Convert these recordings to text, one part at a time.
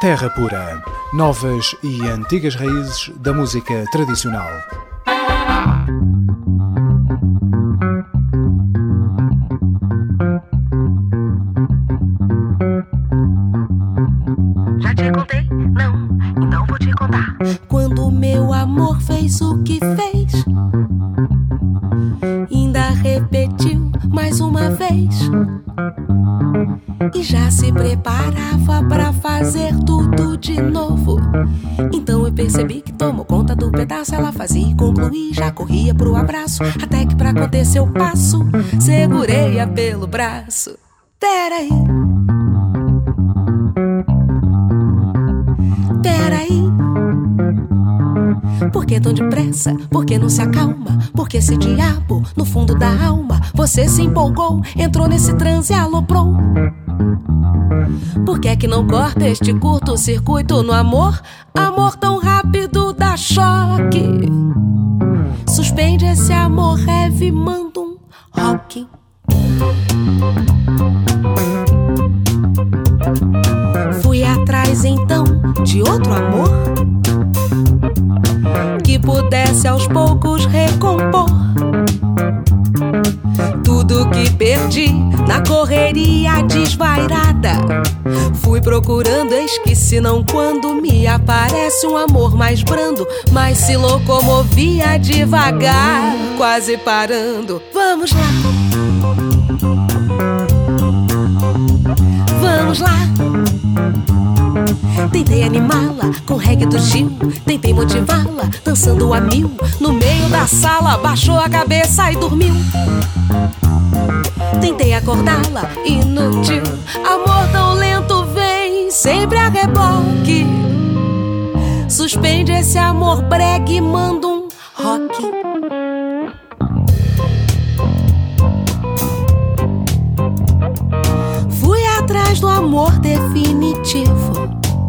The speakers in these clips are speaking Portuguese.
Terra Pura. Novas e antigas raízes da música tradicional. Já te contei? Não, então vou te contar. Quando meu amor fez o que fez, ainda repetiu mais uma vez. E já se preparava pra fazer tudo de novo. Então eu percebi que tomou conta do pedaço. Ela fazia e concluía, já corria pro abraço. Até que pra acontecer o passo, segurei-a pelo braço. Peraí, peraí. Por que tão depressa? Por que não se acalma? Por que esse diabo no fundo da alma? Você se empolgou, entrou nesse transe e aloprou. Por que é que não corta este curto-circuito no amor? Amor tão rápido dá choque. Suspende esse amor heavy, manda um rock. Fui atrás então de outro amor que pudesse aos poucos recompor tudo que perdi na correria desvairada. Fui procurando, eis que se não quando me aparece um amor mais brando, mas se locomovia devagar, quase parando. Vamos lá, vamos lá. Tentei animá-la com reggae do Gil, tentei motivá-la dançando a mil. No meio da sala baixou a cabeça e dormiu. Tentei acordá-la, inútil. Amor tão lento vem sempre a reboque. Suspende esse amor bregue, manda um rock. Fui atrás do amor definitivo,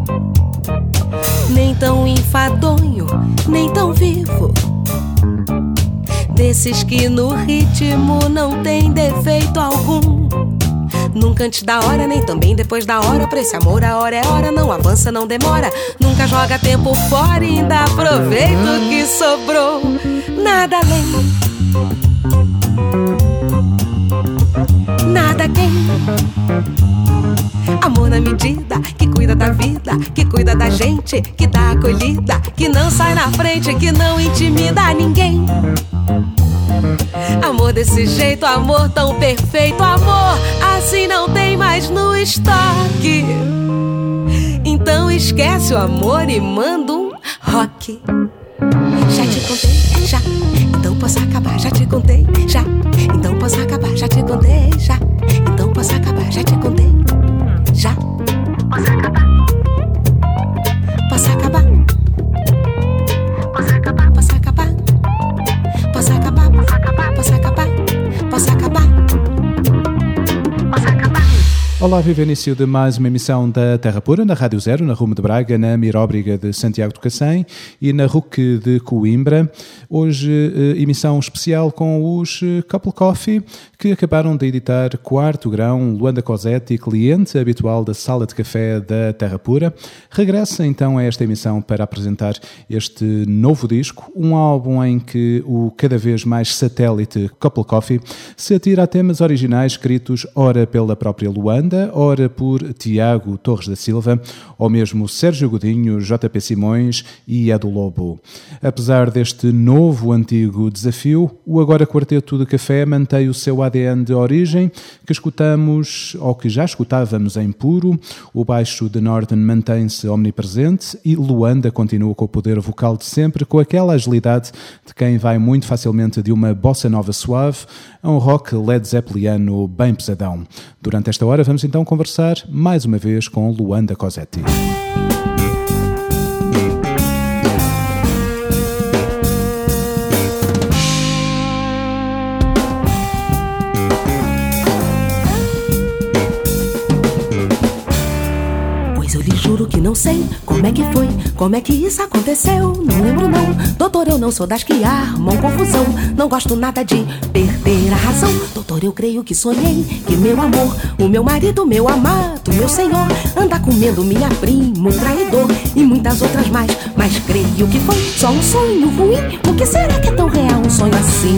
nem tão enfadonho, nem tão vivo, desses que no ritmo não tem defeito algum. Nunca antes da hora, nem também depois da hora. Pra esse amor a hora é hora, não avança, não demora. Nunca joga tempo fora e ainda aproveita o que sobrou. Nada além, nada quem. Amor na medida, que cuida da vida, que cuida da gente, que dá acolhida, que não sai na frente, que não intimida ninguém. Amor desse jeito, amor tão perfeito, amor assim não tem mais no estoque. Então esquece o amor e manda um rock. Já te contei, já, então posso acabar. Já te contei, já, então posso acabar. Já te contei, já, então posso acabar. Já te contei, já, Posso acabar, posso acabar. posso acabar, Posso acabar, posso acabar, posso acabar, posso acabar, posso acabar. posso acabar. Olá, viva início de mais uma emissão da Terra Pura, na Rádio Zero, na Rumo de Braga, na Miróbriga de Santiago do Cacém e na RUC de Coimbra. Hoje, emissão especial com os Couple Coffee, que acabaram de editar Quarto Grão. Luanda Cosetti, cliente habitual da Sala de Café da Terra Pura, regressa então a esta emissão para apresentar este novo disco, um álbum em que o cada vez mais satélite Couple Coffee se atira a temas originais escritos ora pela própria Luanda, ora por Tiago Torres da Silva, ou mesmo Sérgio Godinho, JP Simões e Edu Lobo. Apesar deste novo antigo desafio, o agora Quarteto de Café mantém o seu ADN de origem, que escutamos, ou que já escutávamos em puro. O baixo de Norden mantém-se omnipresente e Luanda continua com o poder vocal de sempre, com aquela agilidade de quem vai muito facilmente de uma bossa nova suave a um rock Led Zeppeliano bem pesadão. Durante esta hora vamos então conversar mais uma vez com Luanda Cosetti. Pois eu lhe juro que não sei como é que foi, como é que isso aconteceu. Não lembro não, doutor, eu não sou das que armam confusão. Não gosto nada de perder a razão. Doutor, eu creio que sonhei que meu amor, o meu marido, meu amado, meu senhor, anda comendo minha prima, um traidor e muitas outras mais. Mas creio que foi só um sonho ruim. O que será que é tão real um sonho assim?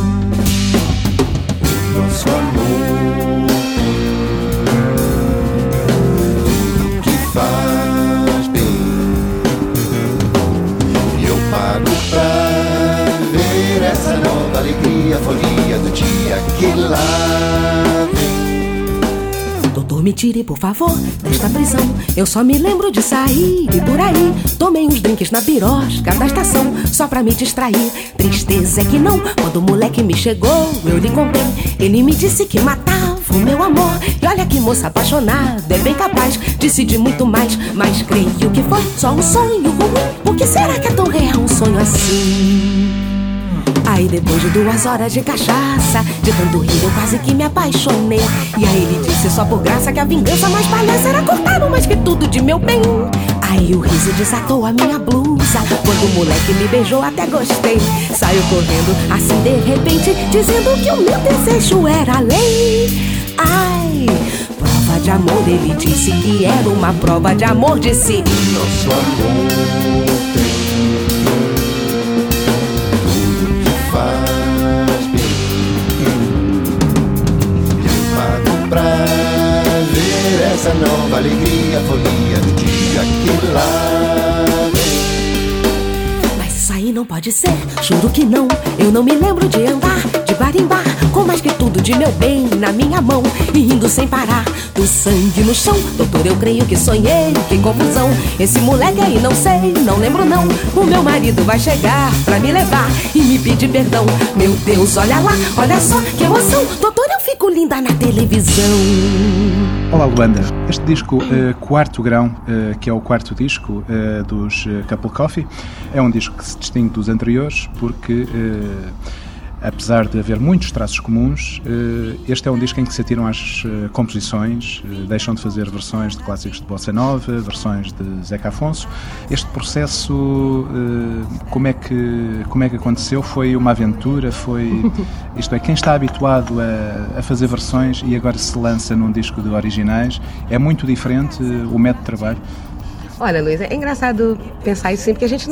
Nosso amor que faz bem, e eu pago pra ver essa nova alegria, folia do dia que lá vem. Doutor, me tire, por favor, desta prisão. Eu só me lembro de sair e por aí tomei uns drinks na birosca da estação, só pra me distrair. Tristeza é que não, quando o moleque me chegou, eu lhe contei. Ele me disse que matava o meu amor. E olha que moça apaixonada, é bem capaz de decidir muito mais. Mas creio que foi só um sonho ruim. O que será que é tão real um sonho assim? Aí depois de 2 horas de cachaça, de tanto rir eu quase que me apaixonei. E aí ele disse só por graça que a vingança mais palhaça era cortar o mais que tudo de meu bem. Aí o riso desatou a minha blusa, quando o moleque me beijou até gostei. Saiu correndo assim de repente, dizendo que o meu desejo era lei. Ai, prova de amor, ele disse que era uma prova de amor, disse. Nosso amor tem faz bem, eu pago pra ver essa nova alegria, folia do dia que lá vem. Mas isso aí não pode ser, juro que não. Eu não me lembro de andar de bar em bar, com mais que tudo de meu bem na minha mão, e rindo sem parar do sangue no chão. Doutor, eu creio que sonhei, que confusão. Esse moleque aí não sei, não lembro não. O meu marido vai chegar pra me levar e me pedir perdão. Meu Deus, olha lá, olha só que emoção. Doutor, eu fico linda na televisão. Olá, Luanda. Este disco, Quarto Grão, que é o quarto disco dos Couple Coffee, é um disco que se distingue dos anteriores porque, apesar de haver muitos traços comuns, este é um disco em que se atiram às composições, deixam de fazer versões de clássicos de Bossa Nova, versões de Zeca Afonso. Este processo, como é que aconteceu? Foi uma aventura? Isto é, quem está habituado a fazer versões e agora se lança num disco de originais, é muito diferente o método de trabalho? Olha, Luiz, é engraçado pensar isso sim, porque a gente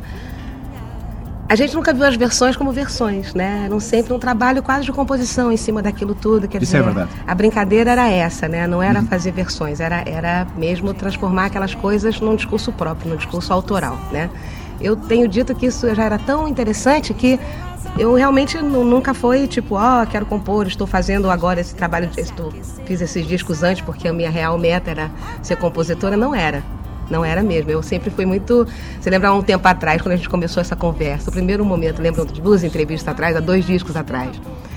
nunca viu as versões como versões, né? Era sempre um trabalho quase de composição em cima daquilo tudo. Quer dizer, é verdade. A brincadeira era essa, né? Não era fazer versões, era mesmo transformar aquelas coisas num discurso próprio, num discurso autoral, né? Eu tenho dito que isso já era tão interessante que eu realmente nunca foi tipo, quero compor, estou fazendo agora esse trabalho, fiz esses discos antes porque a minha real meta era ser compositora. Não era mesmo, eu sempre fui muito... Você lembra há um tempo atrás, quando a gente começou essa conversa, o primeiro momento, lembram de 2 entrevistas atrás, há 2 discos atrás.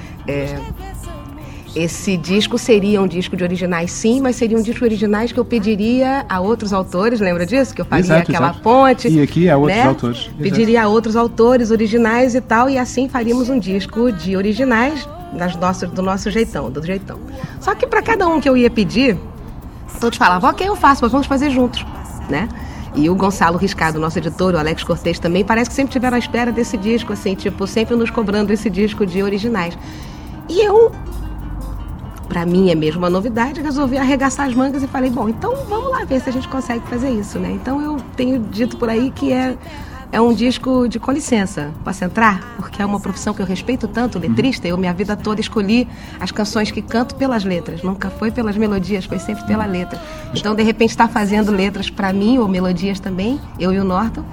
Esse disco seria um disco de originais, sim, mas seria um disco de originais que eu pediria a outros autores, lembra disso? Que eu faria aquela ponte. E aqui há outros, né? Autores. Pediria a outros autores originais e tal, e assim faríamos um disco de originais do nosso jeitão, do jeitão. Só que para cada um que eu ia pedir, todos falavam, ok, eu faço, mas vamos fazer juntos, né? E o Gonçalo Riscado, nosso editor, o Alex Cortez também, parece que sempre estiveram à espera desse disco, assim, tipo, sempre nos cobrando esse disco de originais. E eu, pra mim é mesmo uma novidade, resolvi arregaçar as mangas e falei, bom, então vamos lá ver se a gente consegue fazer isso, né? Então eu tenho dito por aí que é um disco de com licença, posso entrar? Porque é uma profissão que eu respeito tanto, letrista. Eu minha vida toda escolhi as canções que canto pelas letras, nunca foi pelas melodias, foi sempre pela letra. Então, de repente, estar fazendo letras para mim, ou melodias também, eu e o Norton,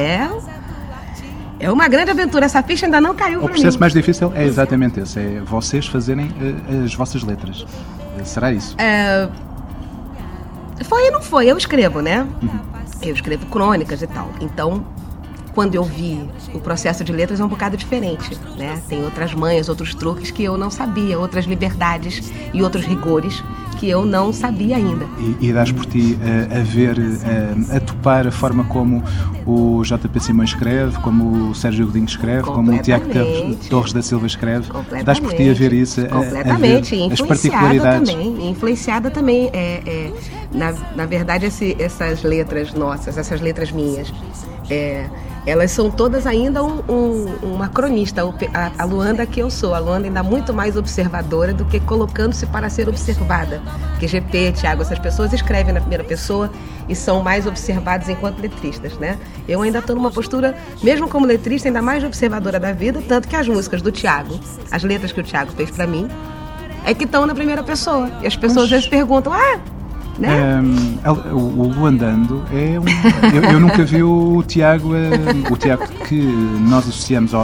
é uma grande aventura. Essa ficha ainda não caiu para mim. O processo mais difícil é exatamente esse, é vocês fazerem as vossas letras. Será isso? Foi e não foi, eu escrevo, né? Eu escrevo crônicas e tal, então... Quando eu vi o processo de letras é um bocado diferente, né? Tem outras manhas, outros truques que eu não sabia, outras liberdades e outros rigores que eu não sabia ainda. E dás por ti a topar a forma como o JP Simões escreve, como o Sérgio Godinho escreve, como o Tiago Torres da Silva escreve. Dás por ti a ver isso, completamente, a ver as particularidades. Influenciada também. Na verdade, essas letras nossas, essas letras minhas, elas são todas ainda uma cronista. A Luanda que eu sou, a Luanda ainda muito mais observadora do que colocando-se para ser observada. Porque GP, Thiago, essas pessoas escrevem na primeira pessoa e são mais observados enquanto letristas, né? Eu ainda estou numa postura, mesmo como letrista, ainda mais observadora da vida, tanto que as músicas do Thiago, as letras que o Thiago fez para mim, é que estão na primeira pessoa. E as pessoas às vezes perguntam, né? O Luandando é eu nunca vi o Tiago que nós associamos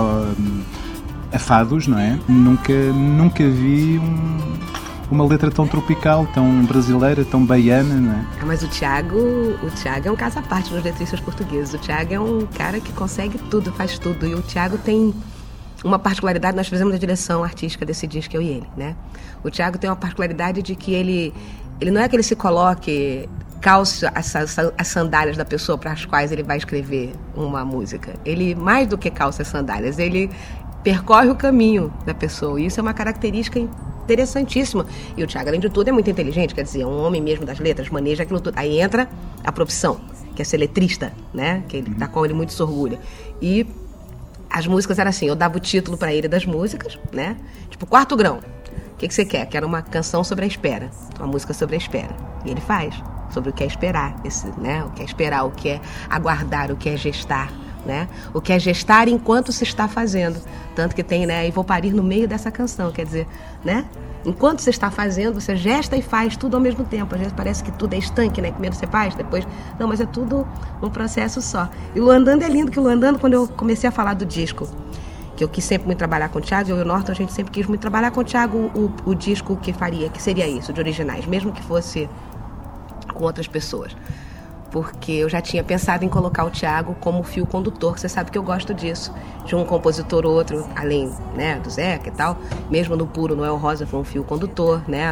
a fados, não é? Nunca vi uma letra tão tropical, tão brasileira, tão baiana, não é? Mas o Tiago é um caso à parte nos letristas portugueses. O Tiago é um cara que consegue tudo, faz tudo. E o Tiago tem uma particularidade, nós fizemos a direção artística desse disco, eu e ele, né? O Tiago tem uma particularidade de que ele não é que ele se coloque, calce as sandálias da pessoa para as quais ele vai escrever uma música. Ele, mais do que calça as sandálias, ele percorre o caminho da pessoa. E isso é uma característica interessantíssima. E o Tiago, além de tudo, é muito inteligente, quer dizer, é um homem mesmo das letras, maneja aquilo tudo. Aí entra a profissão, que é ser letrista, né? Da qual ele muito se orgulha. E as músicas eram assim, eu dava o título para ele das músicas, né? Tipo, Quarto Grão. O que você quer? Quero uma canção sobre a espera, uma música sobre a espera. E ele faz, sobre o que é esperar, né? O que é esperar, o que é aguardar, o que é gestar, né? O que é gestar enquanto se está fazendo. Tanto que tem, né? E vou parir no meio dessa canção, quer dizer, né? Enquanto você está fazendo, você gesta e faz tudo ao mesmo tempo. Às vezes parece que tudo é estanque, né? Primeiro você faz, depois... Não, mas é tudo um processo só. E o Luandando é lindo, que o Luandando, quando eu comecei a falar do disco, que eu quis sempre muito trabalhar com o Thiago, eu e o Norton, a gente sempre quis muito trabalhar com o Thiago o disco que seria isso, de originais, mesmo que fosse com outras pessoas. Porque eu já tinha pensado em colocar o Thiago como fio condutor, que você sabe que eu gosto disso, de um compositor ou outro, além, né, do Zeca e tal, mesmo no Puro, Noel Rosa foi um fio condutor, né,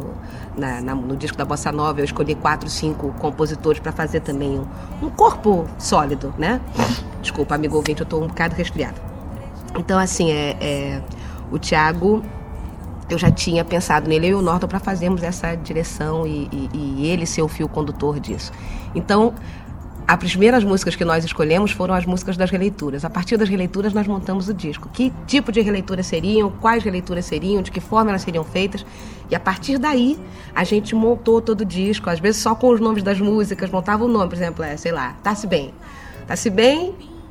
no disco da Bossa Nova eu escolhi 4, 5 compositores para fazer também um corpo sólido, né? Desculpa, amigo ouvinte, eu estou um bocado resfriada. Então, assim, o Thiago, eu já tinha pensado nele, eu e o Norton, para fazermos essa direção e ele ser o fio condutor disso. Então, as primeiras músicas que nós escolhemos foram as músicas das releituras. A partir das releituras, nós montamos o disco. Que tipo de releituras seriam, quais releituras seriam, de que forma elas seriam feitas. E a partir daí, a gente montou todo o disco, às vezes só com os nomes das músicas, montava o nome, por exemplo, sei lá, Tá-se Bem. Tá-se Bem...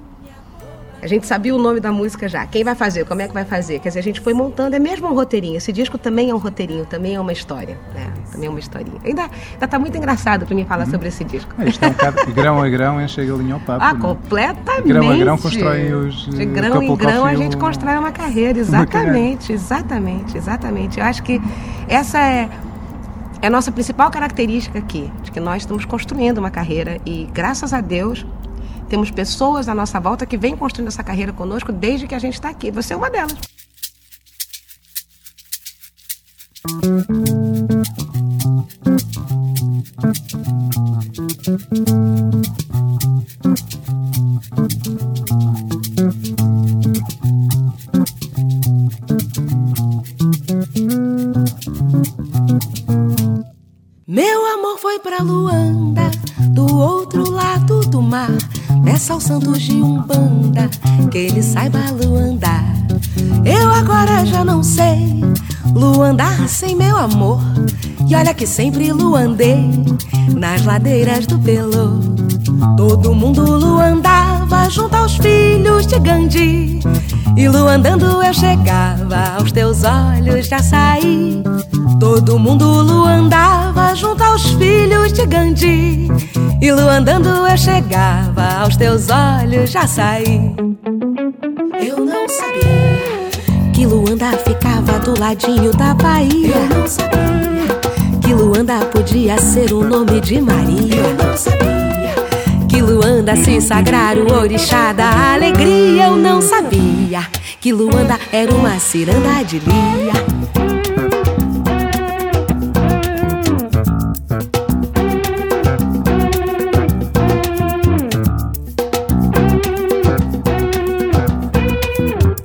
A gente sabia o nome da música já. Quem vai fazer? Como é que vai fazer? Quer dizer, a gente foi montando, é mesmo um roteirinho. Esse disco também é um roteirinho, também é uma história, né? Também é uma historinha. Ainda tá muito engraçado para mim falar sobre esse disco. Isto é um bocado grão a grão, enche a galinha ao papo. Completamente. De grão a grão constrói os... De grão em grão a gente constrói uma carreira, exatamente. Eu acho que essa é a nossa principal característica aqui, de que nós estamos construindo uma carreira e, graças a Deus, temos pessoas à nossa volta que vêm construindo essa carreira conosco desde que a gente está aqui. Você é uma delas. Meu amor foi pra Luanda, do outro lado do mar. Peça ao santo de Umbanda que ele saiba luandar. Eu agora já não sei luandar sem meu amor. E olha que sempre luandei nas ladeiras do Pelô. Todo mundo luandava junto aos filhos de Gandhi. E luandando eu chegava aos teus olhos de açaí. Todo mundo luandava junto aos filhos de Gandhi. E luandando eu chegava aos teus olhos de açaí. Eu não sabia que Luanda ficava do ladinho da Bahia. Eu não sabia que Luanda podia ser o nome de Maria. Eu não sabia que Luanda se sagrar o orixá da alegria. Eu não sabia que Luanda era uma ciranda de Lia.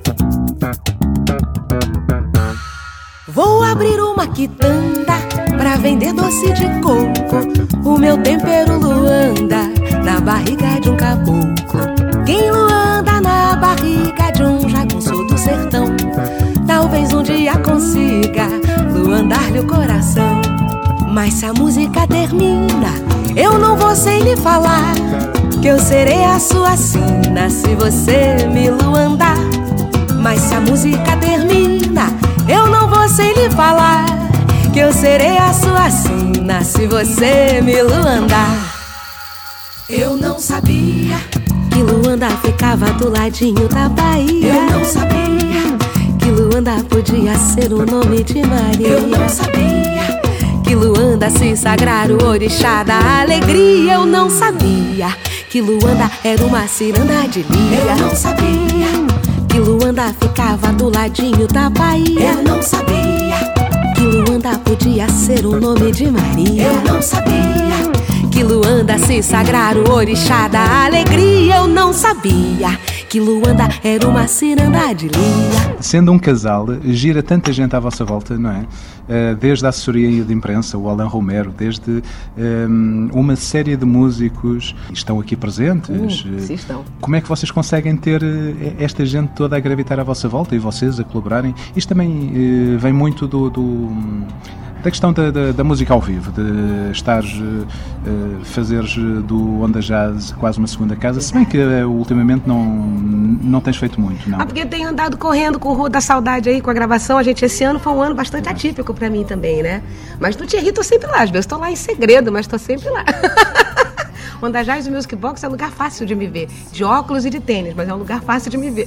Vou abrir uma quitanda pra pra vender doce de coco. O meu tempero Luanda na barriga de um caboclo. Quem Luanda na barriga de um jagunço do sertão, talvez um dia consiga luandar-lhe o coração. Mas se a música termina, eu não vou sem lhe falar que eu serei a sua sina se você me luandar. Mas se a música termina, eu não vou sem lhe falar que eu serei a sua sina se você me luandar. Eu não sabia que Luanda ficava do ladinho da Bahia. Eu não sabia que Luanda podia ser o nome de Maria. Eu não sabia que Luanda se sagrar o orixá da alegria. Eu não sabia que Luanda era uma ciranda de lia. Eu não sabia que Luanda ficava do ladinho da Bahia. Eu não sabia que Luanda podia ser o nome de Maria. Eu não sabia que Luanda se sagrar o orixá da alegria. Eu não sabia que Luanda era uma ciranda de lia. Sendo um casal, gira tanta gente à vossa volta, não é? Desde a assessoria de imprensa, o Alain Romero, desde uma série de músicos que estão aqui presentes. Sim, estão. Como é que vocês conseguem ter esta gente toda a gravitar à vossa volta e vocês a colaborarem? Isto também vem muito da questão da música ao vivo, de estares, fazeres do Onda Jazz quase uma segunda casa, se bem que ultimamente não tens feito muito, não? Porque tenho andado correndo com o Rua da Saudade aí, com a gravação. Esse ano foi um ano bastante atípico pra mim também, né? Mas no Thierry tô sempre lá, às vezes tô lá em segredo, mas tô sempre lá. Onda Jazz e Music Box é um lugar fácil de me ver, de óculos e de tênis, mas é um lugar fácil de me ver.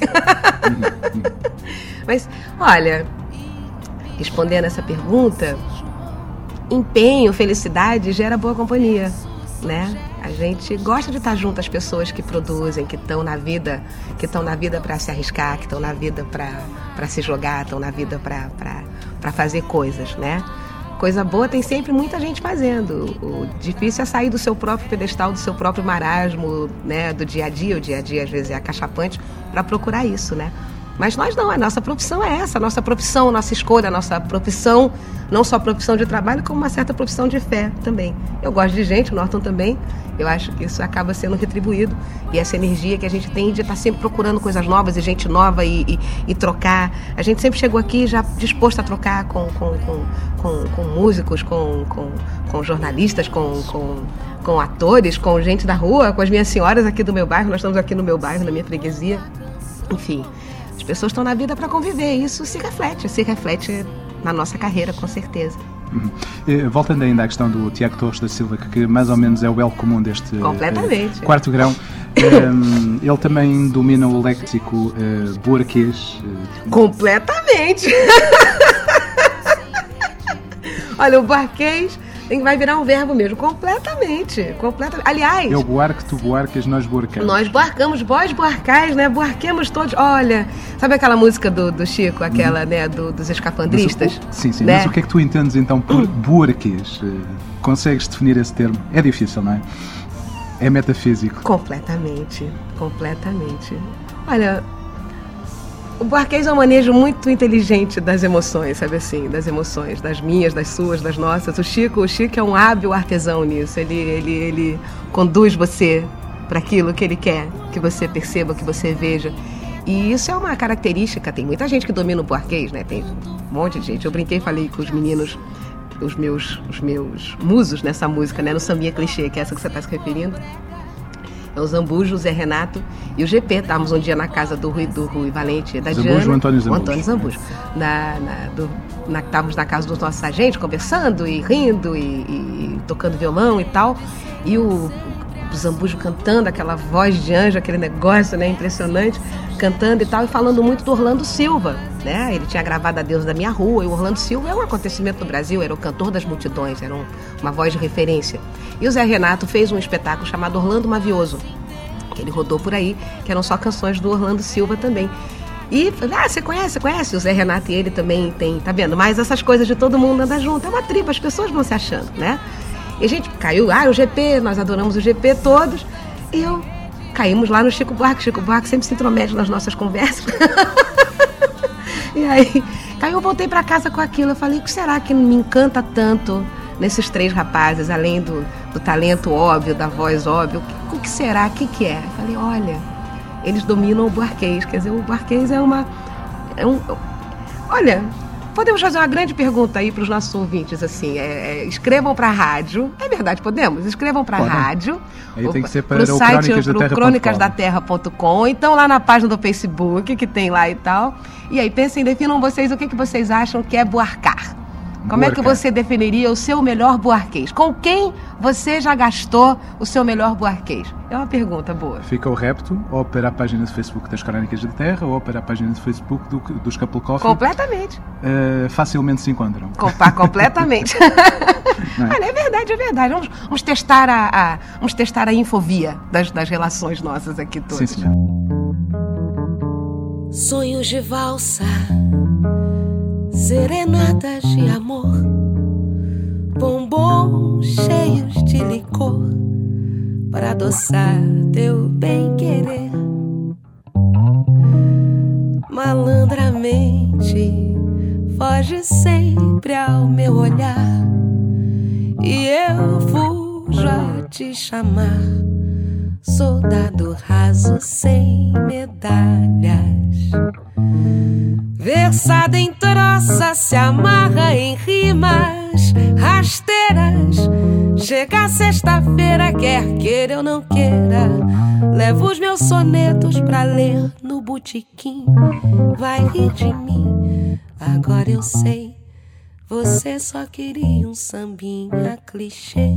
Mas, olha, respondendo essa pergunta, empenho, felicidade gera boa companhia, né? A gente gosta de estar junto às pessoas que produzem, que estão na vida para se arriscar, que estão na vida para se jogar, estão na vida para fazer coisas, né? Coisa boa tem sempre muita gente fazendo. O difícil é sair do seu próprio pedestal, do seu próprio marasmo, né? Do dia a dia. O dia a dia às vezes é acachapante para procurar isso, né? Mas nós não, a nossa profissão é essa, a nossa profissão, a nossa escolha, a nossa profissão, não só profissão de trabalho, como uma certa profissão de fé também. Eu gosto de gente, o Norton também, eu acho que isso acaba sendo retribuído. E essa energia que a gente tem de estar sempre procurando coisas novas e gente nova e trocar. A gente sempre chegou aqui já disposto a trocar com músicos, com jornalistas, com atores, com gente da rua, com as minhas senhoras aqui do meu bairro. Nós estamos aqui no meu bairro, na minha freguesia. Enfim, as pessoas estão na vida para conviver, isso se reflete na nossa carreira, com certeza. Voltando ainda à questão do Tiago Torres da Silva, que mais ou menos é o elo comum deste quarto grão, ele também domina o léxico buarquês. Completamente! Olha, o buarquês vai virar um verbo mesmo, completamente. Aliás... Eu buarque, tu buarcas, nós buarcamos. Nós buarcamos, vós buarcais, né? Buarquemos todos. Olha, sabe aquela música do Chico, aquela, né, dos escapandristas? Sim, né? Mas o que é que tu entendes então por buarquês? Consegues definir esse termo? É difícil, não é? É metafísico. Completamente. Olha... O buarquês é um manejo muito inteligente das emoções, sabe assim? Das emoções, das minhas, das suas, das nossas. O Chico é um hábil artesão nisso. Ele conduz você para aquilo que ele quer, que você perceba, que você veja. E isso é uma característica. Tem muita gente que domina o buarquês, né? Tem um monte de gente. Eu brinquei e falei com os meninos, os meus musos nessa música, né? No Sambinha Clichê, que é essa que você está se referindo. É o Zambujo, o Zé Renato e o GP. Estávamos um dia na casa do Rui Valente, da Diana. Zambujo, Antônio Zambujo. Antônio Zambujo. Estávamos na casa dos nossos agentes, conversando e rindo e tocando violão e tal. E o Zambujo cantando, aquela voz de anjo, aquele negócio, né, impressionante, cantando e tal, e falando muito do Orlando Silva, né? Ele tinha gravado A Deus da Minha Rua, e o Orlando Silva é um acontecimento no Brasil, era o cantor das multidões, era uma voz de referência. E o Zé Renato fez um espetáculo chamado Orlando Mavioso, que ele rodou por aí, que eram só canções do Orlando Silva também. E falei, você conhece? O Zé Renato e ele também tem, tá vendo? Mas essas coisas de todo mundo andar junto, é uma tribo, as pessoas vão se achando, né? E a gente caiu, o GP, nós adoramos o GP todos, e caímos lá no Chico Buarque sempre se intromete nas nossas conversas. E aí eu voltei para casa com aquilo, eu falei, o que será que me encanta tanto nesses 3 rapazes, além do talento óbvio, da voz óbvia, o que será? O que é? Eu falei, olha, eles dominam o buarquês. Quer dizer, o buarquês olha, podemos fazer uma grande pergunta aí para os nossos ouvintes, assim, escrevam para a rádio, é verdade, podemos? Escrevam para a rádio, aí tem que ser para o site, para o cronicasdaterra.com, então lá na página do Facebook, que tem lá e tal, e aí pensem, definam vocês o que vocês acham que é buarcar. Como é que você definiria o seu melhor buarquês? Com quem você já gastou o seu melhor buarquês? É uma pergunta boa. Fica o repto, ou para a página do Facebook das Crónicas da Terra, ou para a página do Facebook dos Couple Coffee. Completamente. Facilmente se encontram. Completamente. Olha, é verdade. Vamos testar a infovia das relações nossas aqui todas. Sim, senhor. Sonhos de valsa, serenatas de amor, bombons cheios de licor para adoçar teu bem-querer. Malandramente foge sempre ao meu olhar e eu fujo a te chamar, soldado raso sem medalhas. Versada em troça, se amarra em rimas rasteiras. Chega sexta-feira, quer queira ou não queira, levo os meus sonetos pra ler no botequim. Vai rir de mim, agora eu sei, você só queria um sambinha clichê.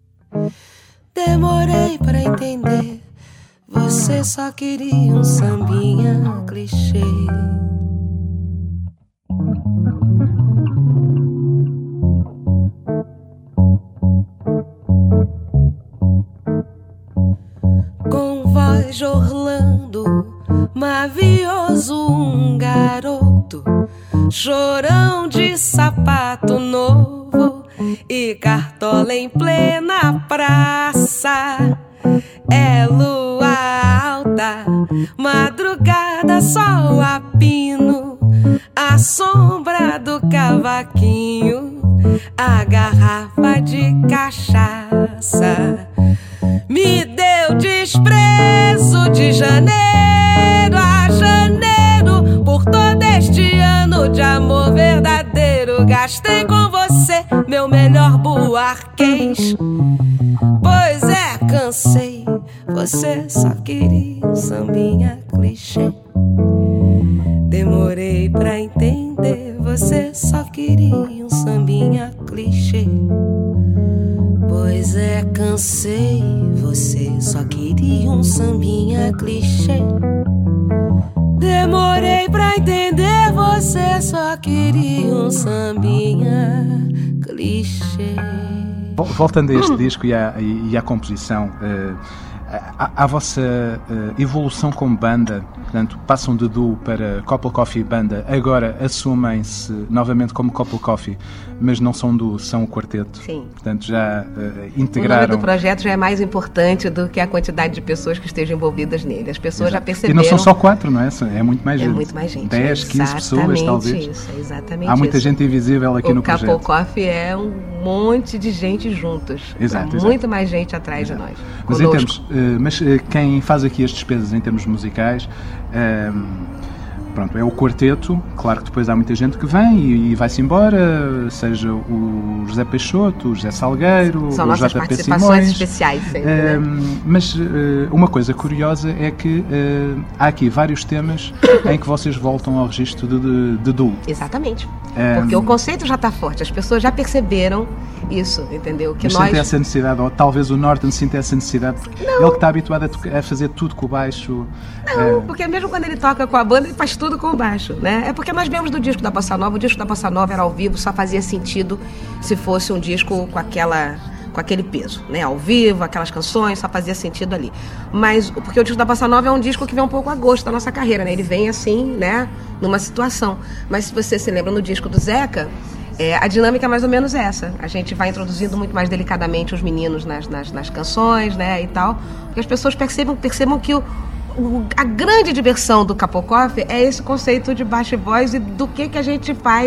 Demorei pra entender, você só queria um sambinha clichê. Com voz de Orlando, mavioso um garoto, chorão de sapato novo e cartola em plena praça. É lua alta, madrugada, sol a pino, a sombra do cavaquinho, a garrafa de cachaça. Me deu desprezo de janeiro a janeiro, por todo este ano de amor verdadeiro. Gastei com você meu melhor buarquês, pois é, cansei, você só queria um sambinha clichê. Demorei pra entender, você só queria um sambinha clichê. Pois é, cansei, você só queria um sambinha clichê. Demorei pra entender, você só queria um sambinha clichê. Voltando a este disco e à composição, a vossa evolução como banda, portanto, passam de duo para Couple Coffee Banda, agora assumem-se novamente como Couple Coffee, mas não são duo, são o quarteto. Sim. Portanto, já integraram... O nome do projeto já é mais importante do que a quantidade de pessoas que estejam envolvidas nele. As pessoas já perceberam... E não são só 4, não é? É muito mais gente. É muito mais gente. 10, 15 pessoas, talvez. Isso, exatamente. Há muita gente invisível aqui no projeto. O Couple Coffee é um monte de gente juntos. Exato. Muito mais gente atrás de nós. Mas em termos... Mas quem faz aqui as despesas em termos musicais, pronto, é o quarteto. Claro que depois há muita gente que vem e vai-se embora, seja o José Peixoto, o José Salgueiro, são o nossas JP participações Simões. especiais sempre, né? Mas uma coisa curiosa é que há aqui vários temas em que vocês voltam ao registro de duo. Exatamente. Porque o conceito já está forte, as pessoas já perceberam isso, entendeu? Que mas nós... sente essa necessidade, ou talvez o Norton sinta essa necessidade, porque ele que está habituado a fazer tudo com o baixo. Não, porque mesmo quando ele toca com a banda, ele faz tudo com o baixo, né? É porque nós viemos do disco da Bossa Nova, o disco da Bossa Nova era ao vivo, só fazia sentido se fosse um disco com aquele peso, né? Ao vivo, aquelas canções, só fazia sentido ali. Mas, porque o disco da Bossa Nova é um disco que vem um pouco a gosto da nossa carreira, né? Ele vem assim, né? Numa situação. Mas se você se lembra no disco do Zeca, a dinâmica é mais ou menos essa. A gente vai introduzindo muito mais delicadamente os meninos nas canções, né? E tal. Porque as pessoas percebam que a grande diversão do Couple Coffee é esse conceito de baixo e voz e do que a gente faz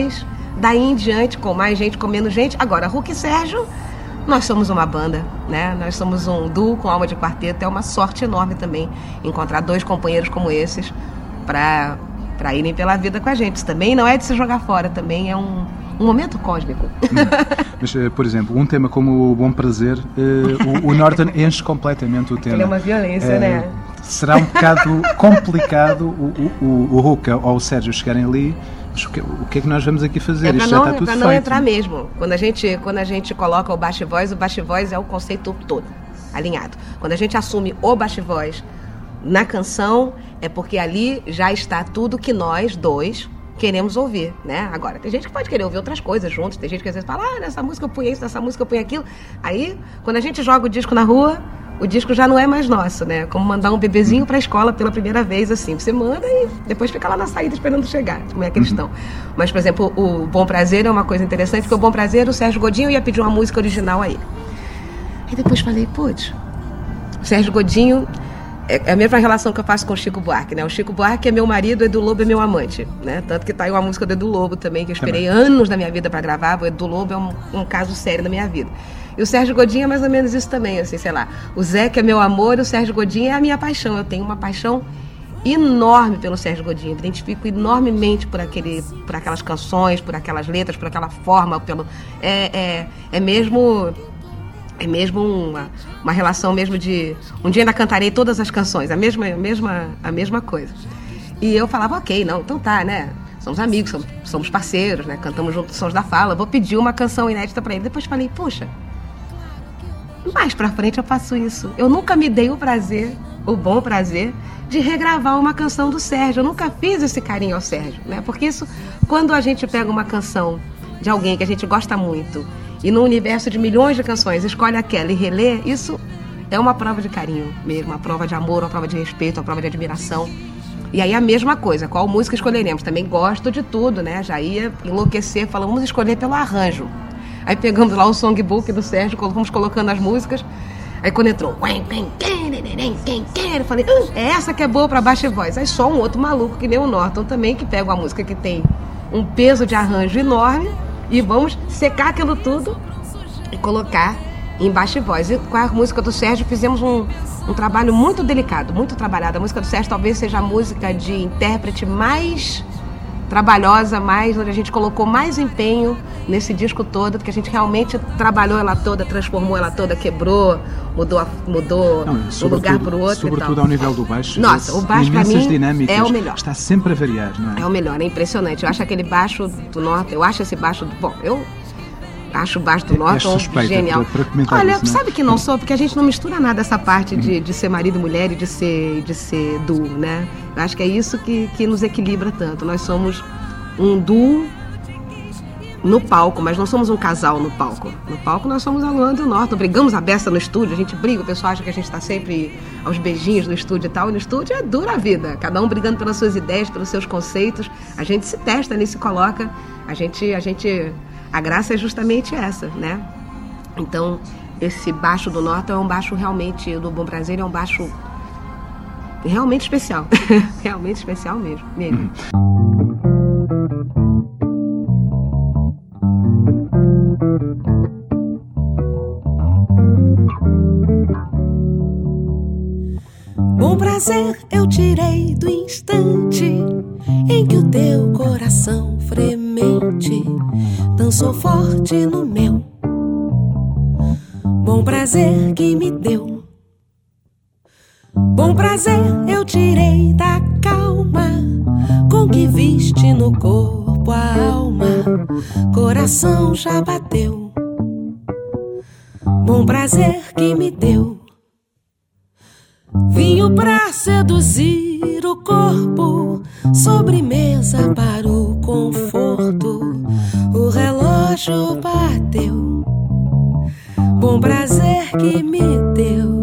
daí em diante, com mais gente, com menos gente. Agora, Hulk e Sérgio, nós somos uma banda, né? Nós somos um duo com alma de quarteto. É uma sorte enorme também encontrar 2 companheiros como esses para irem pela vida com a gente. Isso também não é de se jogar fora, também é um momento cósmico. Mas, por exemplo, um tema como o Bom Prazer, o Norton enche completamente o tema. Ele é uma violência, né? Será um bocado complicado o Hulk ou o Sérgio chegarem ali. Mas o que é que nós vamos aqui fazer? Isto já está tudo feito. Para não entrar mesmo. Quando a gente coloca o baixo e voz é o conceito todo, alinhado. Quando a gente assume o baixo e voz na canção, é porque ali já está tudo que nós 2 queremos ouvir, né? Agora, tem gente que pode querer ouvir outras coisas juntos, tem gente que às vezes fala, nessa música eu punha isso, nessa música eu punha aquilo. Aí, quando a gente joga o disco na rua, o disco já não é mais nosso, né? Como mandar um bebezinho pra escola pela primeira vez, assim. Você manda e depois fica lá na saída esperando chegar, como é que eles estão. Mas, por exemplo, o Bom Prazer é uma coisa interessante, porque o Bom Prazer, o Sérgio Godinho ia pedir uma música original a ele. Aí depois falei, putz, o Sérgio Godinho é a mesma relação que eu faço com o Chico Buarque, né? O Chico Buarque é meu marido, o Edu Lobo é meu amante, né? Tanto que tá aí uma música do Edu Lobo também, que eu esperei anos da minha vida pra gravar. O Edu Lobo é um caso sério da minha vida. E o Sérgio Godinho é mais ou menos isso também, assim, sei lá. O Zé, que é meu amor, e o Sérgio Godinho é a minha paixão. Eu tenho uma paixão enorme pelo Sérgio Godinho. Eu me identifico enormemente por aquelas canções, por aquelas letras, por aquela forma, é mesmo uma relação mesmo de... Um dia ainda cantarei todas as canções, a mesma coisa. E eu falava, ok, não, então tá, né? Somos amigos, somos parceiros, né? Cantamos juntos Sons da Fala, vou pedir uma canção inédita pra ele. Depois falei, puxa, mais pra frente eu faço isso. Eu nunca me dei o bom prazer de regravar uma canção do Sérgio. Eu nunca fiz esse carinho ao Sérgio, né? Porque isso, quando a gente pega uma canção de alguém que a gente gosta muito e no universo de milhões de canções escolhe aquela e relê, isso é uma prova de carinho mesmo, uma prova de amor, uma prova de respeito, uma prova de admiração. E aí a mesma coisa, qual música escolheremos? Também gosto de tudo, né? Já ia enlouquecer, falando, vamos escolher pelo arranjo. Aí pegamos lá o songbook do Sérgio, fomos colocando as músicas. Aí quando entrou, eu falei, é essa que é boa pra baixa voz. Aí só um outro maluco, que nem o Norton também, que pega uma música que tem um peso de arranjo enorme e vamos secar aquilo tudo e colocar em baixa voz. E com a música do Sérgio fizemos um trabalho muito delicado, muito trabalhado. A música do Sérgio talvez seja a música de intérprete mais trabalhosa, onde a gente colocou mais empenho nesse disco todo, porque a gente realmente trabalhou ela toda, transformou ela toda, quebrou, mudou um lugar para o outro. Sobretudo ao nível do baixo. Nossa, o baixo para mim dinâmicas, é o melhor. Está sempre a variar, não é? É o melhor, é impressionante. Eu acho aquele baixo do Norton, eu acho esse baixo... Bom, eu acho o baixo do Norton genial. Olha, isso, sabe que não sou, porque a gente não mistura nada essa parte de ser marido e mulher e de ser duo, né? Eu acho que é isso que nos equilibra tanto. Nós somos um duo no palco, mas não somos um casal no palco. No palco nós somos a Luanda e o Norton. Brigamos a beça no estúdio, a gente briga, o pessoal acha que a gente está sempre aos beijinhos no estúdio e tal, e no estúdio é dura a vida. Cada um brigando pelas suas ideias, pelos seus conceitos. A gente se testa ali, se coloca. A graça é justamente essa, né? Então, esse baixo do Norton é um baixo realmente, do Bom Prazer, é um baixo realmente especial. Realmente especial mesmo. Bom prazer eu tirei do instante em que o teu coração fremente dançou forte no meu. Bom prazer que me deu. Bom prazer eu tirei da calma com que viste no corpo a alma. Coração já bateu. Bom prazer que me deu. Vinho pra seduzir o corpo, sobremesa para o conforto. O relógio bateu. Bom prazer que me deu.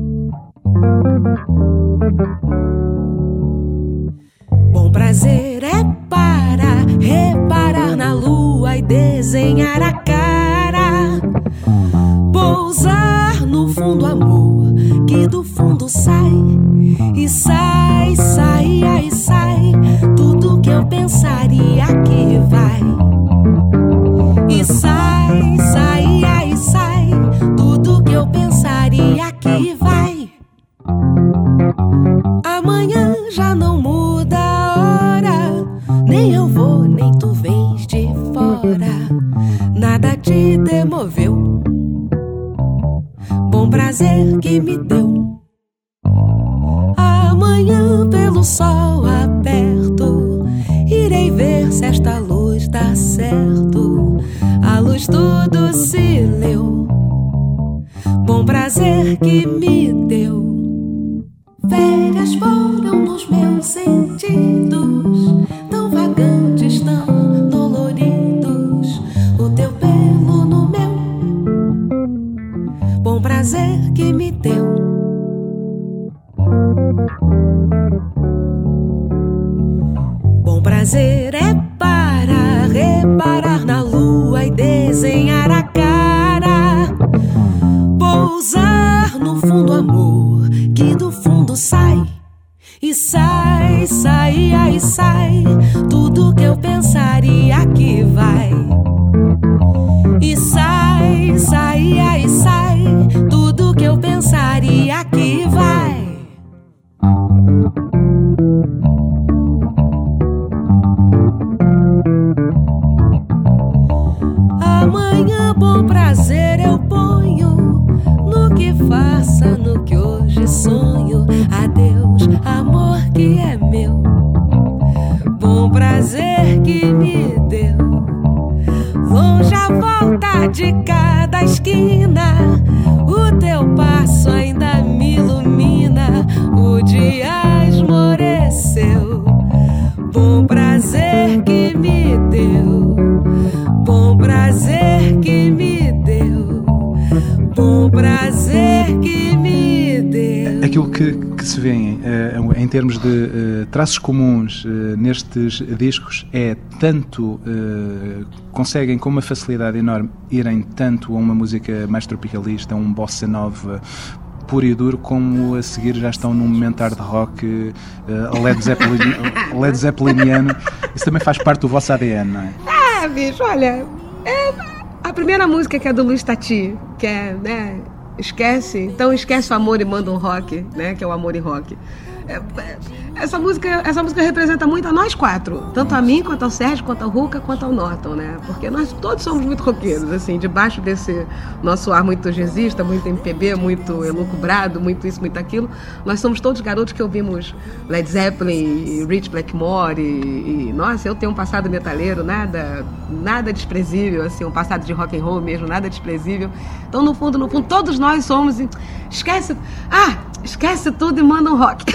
Bom prazer é para reparar na lua e desenhar a cara. Pousar no fundo amor que do fundo sai. E sai, sai, aí sai tudo que eu pensaria que vai. vou, nem tu vens de fora. Nada te demoveu. Bom prazer que me deu. Amanhã pelo sol aberto irei ver se esta luz dá certo. A luz tudo se leu. Bom prazer que me deu. Férias foram nos meus sentidos, tão vagantes, tão doloridos. O teu pelo no meu. Bom prazer que me deu. Bom prazer é para reparar na lua e desenhar a cara. Pousar no fundo, amor, que do fundo sai. E sai, sai, aí sai. Tudo que eu pensaria que vai. E sai, sai, aí sai. Tudo que eu pensaria que vai. Amanhã bom prazer eu ponho no que faça, no que hoje sonho. Adeus, amor que é meu. Bom prazer que me deu. Longe a volta de cada esquina. O teu passo ainda me ilumina. O dia esmoreceu. Bom prazer que me deu. Bom prazer que me deu. Bom prazer que me deu. Aquilo que se vê em termos de traços comuns nestes discos é tanto, conseguem com uma facilidade enorme irem tanto a uma música mais tropicalista, a um bossa nova puro e duro, como a seguir já estão num momento hard rock Led Zeppeliniano. Isso também faz parte do vosso ADN, não é? Bicho, olha, a primeira música que é do Luiz Tati, que é, né, esquece o amor e manda um rock, né, que é o Amor e Rock. Essa música representa muito a nós quatro, tanto a mim, quanto ao Sérgio, quanto ao Ruca, quanto ao Norton, né? Porque nós todos somos muito roqueiros, assim, debaixo desse nosso ar muito jazzista, muito MPB, muito elucubrado, muito isso, muito aquilo. Nós somos todos garotos que ouvimos Led Zeppelin e Rich Blackmore e nossa, eu tenho um passado metaleiro, nada desprezível, assim, um passado de rock and roll mesmo, nada desprezível. Então, no fundo, todos nós somos... Esquece tudo e manda um rock.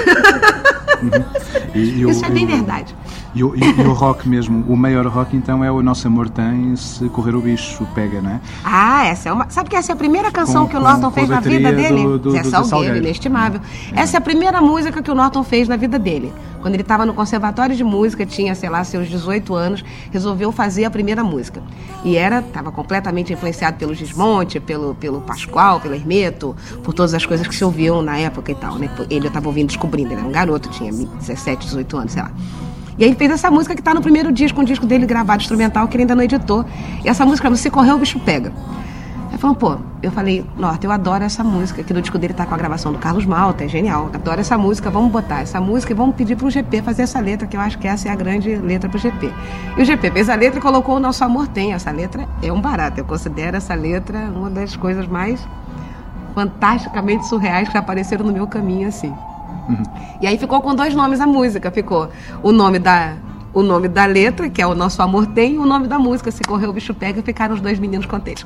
Isso é bem verdade. E o rock mesmo, o maior rock então é o Nosso Amor Tem, Se Correr o Bicho Pega, não é? Essa é uma... Sabe que essa é a primeira canção que o Norton fez na vida dele? Zé Salgueiro, inestimável. Essa é a primeira música que o Norton fez na vida dele. Quando ele estava no conservatório de música, tinha, sei lá, seus 18 anos, resolveu fazer a primeira música. E estava completamente influenciado pelo Gismonte, pelo Pascoal, pelo Hermeto, por todas as coisas que se ouviam na época e tal, né? Ele estava ouvindo, descobrindo, ele era um garoto, tinha 17, 18 anos, sei lá. E aí ele fez essa música que está no primeiro disco, um disco dele gravado, instrumental, que ele ainda não editou. E essa música, Se Correr o Bicho Pega. Aí falou, eu falei, Norton, eu adoro essa música, que no disco dele tá com a gravação do Carlos Malta, é genial, adoro essa música, vamos botar essa música e vamos pedir pro GP fazer essa letra, que eu acho que essa é a grande letra pro GP. E o GP fez a letra e colocou o Nosso Amor Tem. Essa letra é um barato, eu considero essa letra uma das coisas mais fantasticamente surreais que já apareceram no meu caminho, assim. E aí ficou com 2 nomes a música, ficou o nome da letra, que é o Nosso Amor Tem, e o nome da música, Se Correr o Bicho Pega, e ficaram os 2 meninos contentes.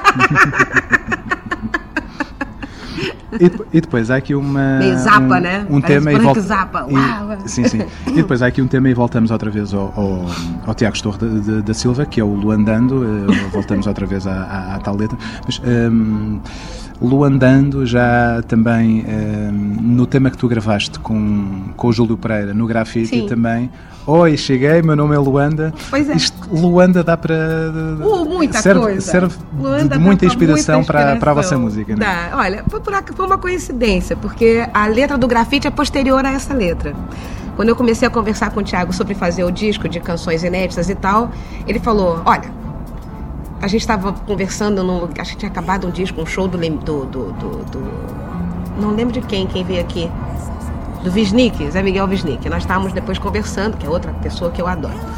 E depois há aqui meio zapa, né? Um tema e volta... Zapa. Sim. E depois há aqui um tema e voltamos outra vez ao Tiago Storro da Silva, que é o Luandando, voltamos outra vez à tal letra. Mas Luandando já também no tema que tu gravaste com o Júlio Pereira, no grafite. Sim. Também. Oi, cheguei, meu nome é Luanda. Pois é. Luanda dá para... muita coisa. Serve de muita inspiração para a vossa música, né? Dá. Olha, foi uma coincidência, porque a letra do grafite é posterior a essa letra. Quando eu comecei a conversar com o Thiago sobre fazer o disco de canções inéditas e tal, ele falou, olha, a gente estava conversando, acho que tinha acabado um disco, um show do não lembro de quem veio aqui, do Wisnik, Zé Miguel Wisnik. Nós estávamos depois conversando, que é outra pessoa que eu adoro.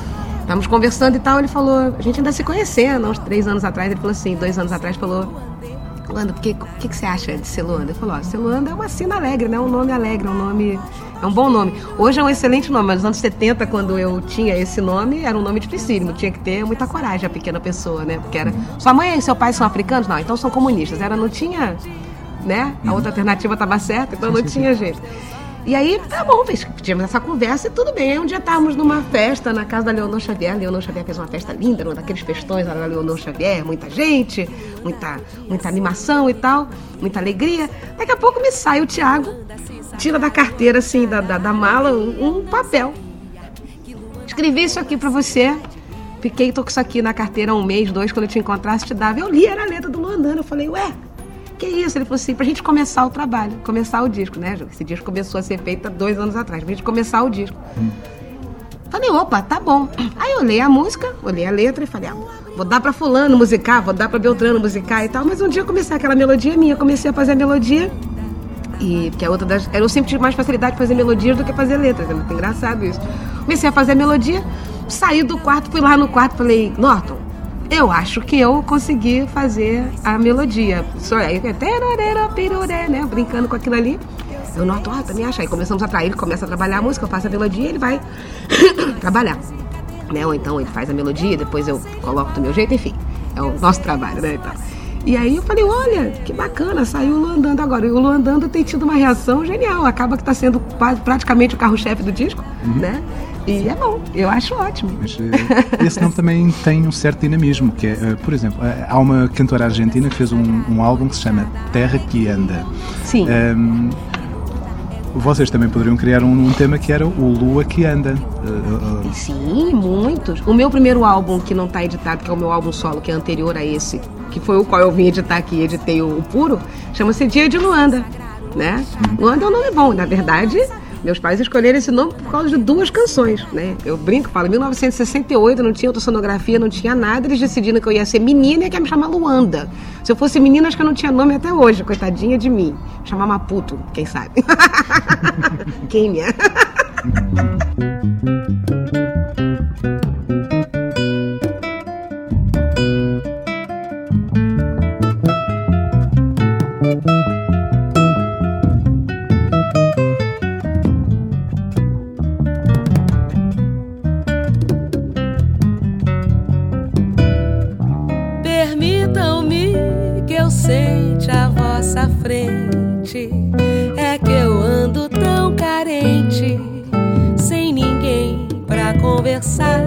Estávamos conversando e tal, ele falou, a gente ainda se conhecendo, uns 3 anos atrás, ele falou assim, 2 anos atrás, falou, Luanda, o que você acha de ser Luanda? Ele falou, ser Luanda é uma sina alegre, né? Um nome alegre, é um bom nome. Hoje é um excelente nome, mas nos anos 70, quando eu tinha esse nome, era um nome dificílimo, tinha que ter muita coragem a pequena pessoa, né? Porque era, sua mãe e seu pai são africanos? Não, então são comunistas. Não tinha, né? A outra alternativa estava certa, então não tinha jeito. E aí, tá bom, tivemos essa conversa e tudo bem. Aí um dia estávamos numa festa na casa da Leonor Xavier. Leonor Xavier fez uma festa linda, um daqueles festões lá da Leonor Xavier, muita gente, muita animação e tal, muita alegria. Daqui a pouco me sai o Thiago, tira da carteira, assim, da mala, um papel. Escrevi isso aqui pra você. Tô com isso aqui na carteira 1 mês, 2, quando eu te encontrasse, te dava. Eu li, era a letra do Luandano. Eu falei, ué, que isso? Ele falou assim, pra gente começar o trabalho, começar o disco, né? Esse disco começou a ser feito há 2 anos atrás, pra gente começar o disco. Falei, opa, tá bom. Aí eu olhei a música, olhei a letra e falei, vou dar pra fulano musicar, vou dar pra Beltrano musicar e tal. Mas um dia eu comecei aquela melodia minha, comecei a fazer a melodia. E que é outra das... Eu sempre tive mais facilidade de fazer melodias do que fazer letras, é muito engraçado isso. Comecei a fazer a melodia, saí do quarto, fui lá no quarto, falei, Norton, eu acho que eu consegui fazer a melodia. Só aí, né? Brincando com aquilo ali. Eu noto, também acho. Aí começamos a trair, ele começa a trabalhar a música, eu faço a melodia e ele vai trabalhar. Né? Ou então ele faz a melodia, depois eu coloco do meu jeito, enfim. É o nosso trabalho, né? Então. E aí eu falei, olha, que bacana, saiu o Luandando agora. E o Luandando tem tido uma reação genial. Acaba que está sendo praticamente o carro-chefe do disco, né? E é bom, eu acho ótimo. Mas esse nome também tem um certo dinamismo, que é, por exemplo, há uma cantora argentina que fez um álbum que se chama Terra que Anda. Sim. Vocês também poderiam criar um tema que era o Lua que Anda. Sim, muitos. O meu primeiro álbum, que não está editado, que é o meu álbum solo, que é anterior a esse, que foi o qual eu vim editar aqui, editei o puro, chama-se Dia de Luanda, né? Luanda é um nome bom, na verdade. Meus pais escolheram esse nome por causa de 2 canções, né? Eu brinco, falo, em 1968 não tinha autossonografia, não tinha nada, eles decidiram que eu ia ser menina e que ia me chamar Luanda. Se eu fosse menina, acho que eu não tinha nome até hoje, coitadinha de mim. Chamar Maputo, quem sabe? Quêmia. Permitam-me que eu sente à vossa frente. É que eu ando tão carente, sem ninguém pra conversar.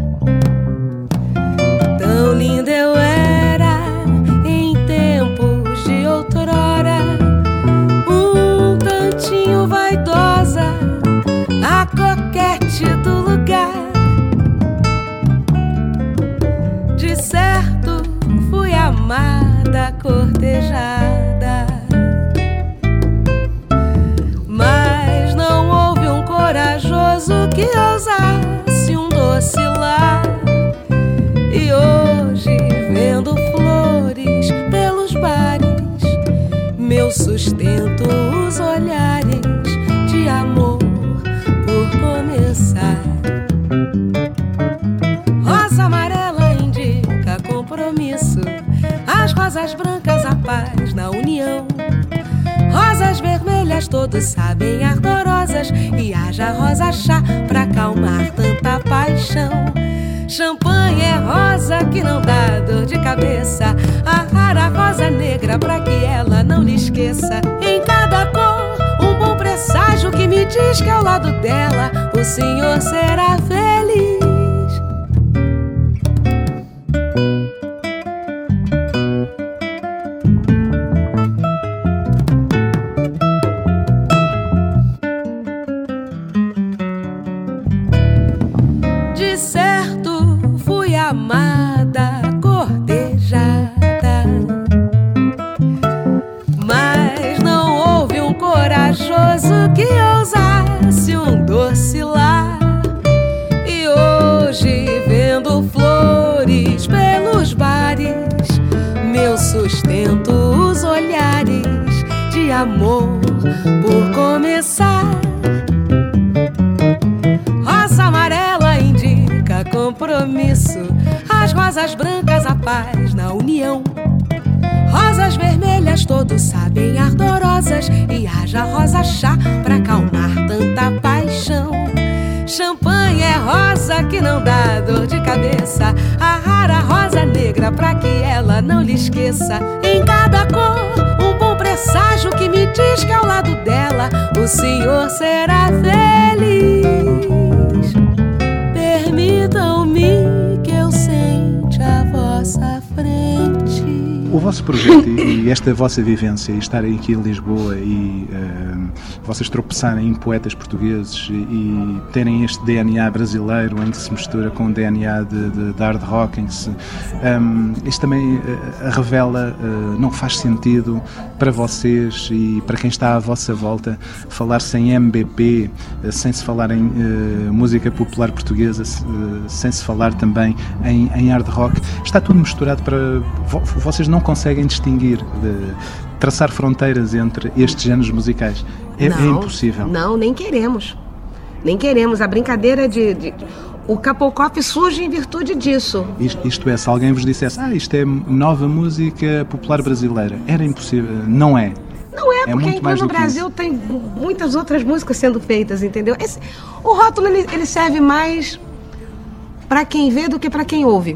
Tão linda eu era em tempos de outrora, um tantinho vaidosa, a coquete do lugar. De certo fui amada, cortejada, mas não houve um corajoso que ousasse um doce lar. E hoje vendo flores pelos bares, meu sustento os olhares de amor por começar. Rosa amarela indica compromisso, as rosas brancas a paz na união. Rosas vermelhas todos sabem ardorosas, e haja rosa chá pra acalmar tanta paixão. Champanhe é rosa que não dá dor de cabeça, a rara rosa negra pra que ela não lhe esqueça. Em cada cor um bom presságio que me diz que ao lado dela o senhor será feliz. De certo fui amada, cortejada, mas não houve um corajoso que ousasse um doce lar. E hoje vendo flores pelos bares, meu sustento os olhares de amor por começar. Rosa amarela indica compromisso, compromisso. As rosas brancas, a paz na união. Rosas vermelhas, todos sabem, ardorosas. E haja rosa chá pra acalmar tanta paixão. Champanhe é rosa que não dá dor de cabeça. A rara rosa negra pra que ela não lhe esqueça. Em cada cor, um bom presságio que me diz que ao lado dela o senhor será feliz. Permitam-me que eu sente a vossa frente. O vosso projeto e esta vossa vivência, e estarem aqui em Lisboa e vocês tropeçarem em poetas portugueses e terem este DNA brasileiro em que se mistura com o DNA de hard rock, isto também revela, não faz sentido para vocês e para quem está à vossa volta falar-se em MBP, sem se falar em música popular portuguesa, sem se falar também em hard rock. Está tudo misturado para... Vocês não conseguem distinguir, traçar fronteiras entre estes géneros musicais. É impossível. Não, nem queremos. Nem queremos. A brincadeira o Kapokov surge em virtude disso. Isto é, se alguém vos dissesse, isto é nova música popular brasileira, era impossível. Não é. Não é, porque enquanto no Brasil tem muitas outras músicas sendo feitas, entendeu? O rótulo, ele serve mais para quem vê do que para quem ouve.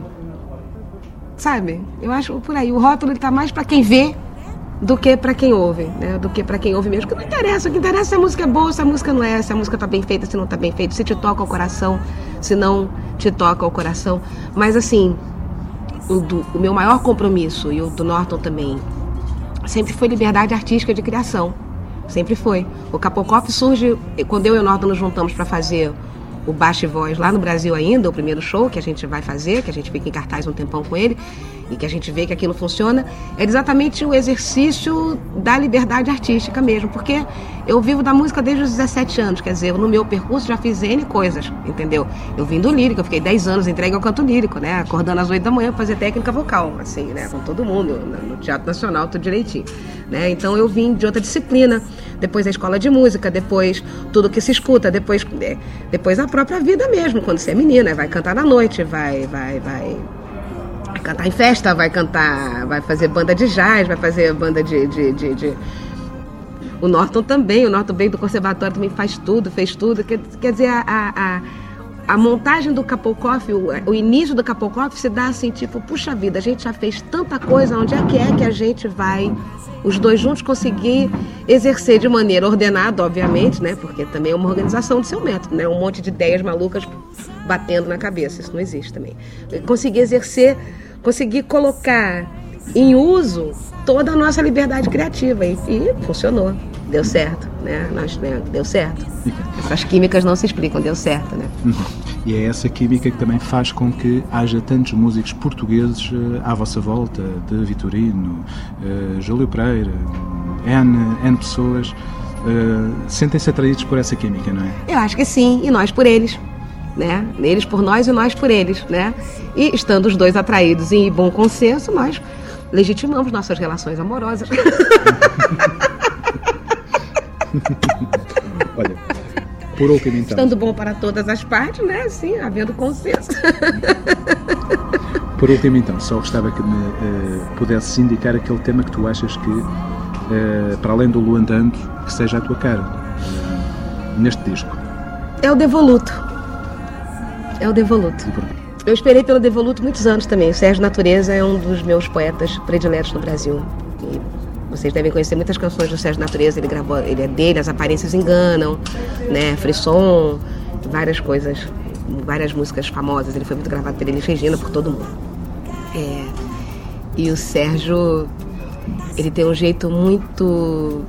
Sabe? Eu acho por aí. O rótulo está mais para quem vê do que para quem ouve, né? Do que para quem ouve mesmo. Porque não interessa. O que interessa é se a música é boa, se a música não é, se a música está bem feita, se não está bem feita, se te toca ao coração, se não te toca ao coração. Mas assim, o meu maior compromisso, e o do Norton também, sempre foi liberdade artística de criação. Sempre foi. O Kapokov surge quando eu e o Norton nos juntamos para fazer o Baixo e Voz lá no Brasil ainda, o primeiro show que a gente vai fazer, que a gente fica em cartaz um tempão com ele e que a gente vê que aquilo funciona, é exatamente o exercício da liberdade artística mesmo, porque eu vivo da música desde os 17 anos, quer dizer, no meu percurso já fiz N coisas, entendeu? Eu vim do lírico, eu fiquei 10 anos entregue ao canto lírico, né? Acordando às 8 da manhã pra fazer técnica vocal, assim, né? Com todo mundo, no Teatro Nacional, tudo direitinho, né? Então eu vim de outra disciplina, depois a escola de música, depois tudo que se escuta, depois a própria vida mesmo, quando você é menina, vai cantar na noite, vai cantar em festa, vai fazer banda de jazz, vai fazer banda de... O Norton também, o Norton bem do conservatório também fez tudo, quer dizer, a montagem do Kapokov, o início do Kapokov se dá assim, tipo, puxa vida, a gente já fez tanta coisa, onde é que a gente vai, os dois juntos, conseguir exercer de maneira ordenada, obviamente, né, porque também é uma organização do seu método, né, um monte de ideias malucas batendo na cabeça, isso não existe também. Conseguir exercer, conseguir colocar em uso toda a nossa liberdade criativa e funcionou, deu certo, né? Deu certo. Essas químicas não se explicam, deu certo, né? E é essa química que também faz com que haja tantos músicos portugueses à vossa volta, de Vitorino, Júlio Pereira, N pessoas, sentem-se atraídos por essa química, não é? Eu acho que sim, e nós por eles, né? Eles por nós e nós por eles, né? E estando os dois atraídos em bom consenso, nós legitimamos nossas relações amorosas. Olha, por último então... Estando bom para todas as partes, né? Sim, havendo consenso. Por último então, só gostava que me pudesse indicar aquele tema que tu achas que, para além do Luandando, que seja a tua cara neste disco. É o Devoluto. Eu esperei pelo Devoluto muitos anos também. O Sérgio Natureza é um dos meus poetas prediletos no Brasil. E vocês devem conhecer muitas canções do Sérgio Natureza. Ele gravou, ele é dele, As Aparências Enganam, né? Frisson, várias coisas, várias músicas famosas. Ele foi muito gravado por Elis Regina, por todo mundo. E o Sérgio, ele tem um jeito muito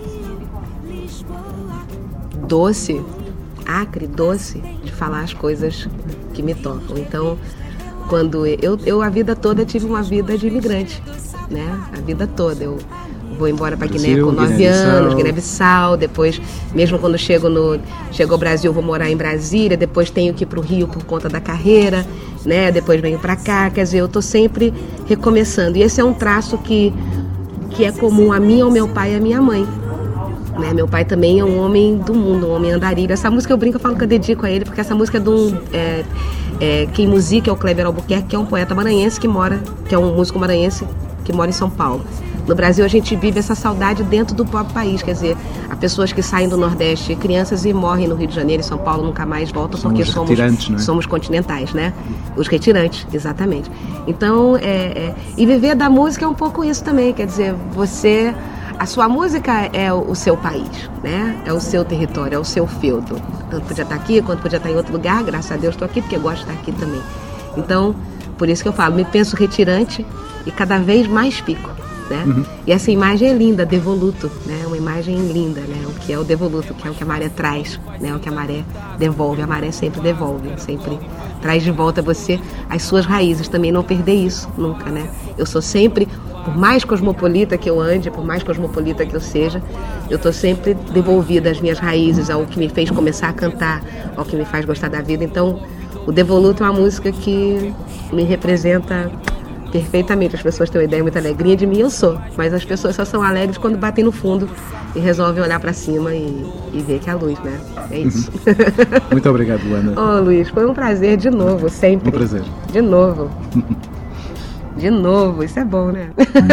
doce, acre, doce, de falar as coisas que me tocam. Então, quando eu a vida toda tive uma vida de imigrante, né? A vida toda. Eu vou embora para Guiné com 9 anos, Guiné-Bissau, depois, mesmo quando chego ao Brasil, vou morar em Brasília, depois tenho que ir para o Rio por conta da carreira, né? Depois venho para cá, quer dizer, eu tô sempre recomeçando. E esse é um traço que é comum a mim, ao meu pai e à minha mãe. Né? Meu pai também é um homem do mundo, um homem andarilho. Essa música eu brinco, eu falo que eu dedico a ele, porque essa música é Quem musica é o Kleber Albuquerque, que é um poeta maranhense que é um músico maranhense que mora em São Paulo. No Brasil a gente vive essa saudade dentro do próprio país, quer dizer, há pessoas que saem do Nordeste, crianças, e morrem no Rio de Janeiro e São Paulo, nunca mais voltam porque somos continentais, né? Os retirantes, exatamente. Então, e viver da música é um pouco isso também, quer dizer, a sua música é o seu país, né? É o seu território, é o seu feudo. Tanto podia estar aqui, quanto podia estar em outro lugar, graças a Deus estou aqui, porque eu gosto de estar aqui também. Então, por isso que eu falo, me penso retirante e cada vez mais fico. Né? Uhum. E essa imagem é linda, devoluto, né? Uma imagem linda, né? O que é o devoluto, que é o que a maré traz, né? O que a maré devolve, a maré sempre devolve, sempre traz de volta você as suas raízes, também não perder isso nunca, né? Eu sou sempre, por mais cosmopolita que eu ande, por mais cosmopolita que eu seja, eu estou sempre devolvida às minhas raízes, ao que me fez começar a cantar, ao que me faz gostar da vida. Então, o Devoluto é uma música que me representa perfeitamente. As pessoas têm uma ideia, muita alegria de mim, eu sou. Mas as pessoas só são alegres quando batem no fundo e resolvem olhar para cima e ver que é a luz, né? É isso. Muito obrigado, Luana. Ô, Luiz, foi um prazer de novo, sempre. Um prazer. De novo. De novo, isso é bom, né?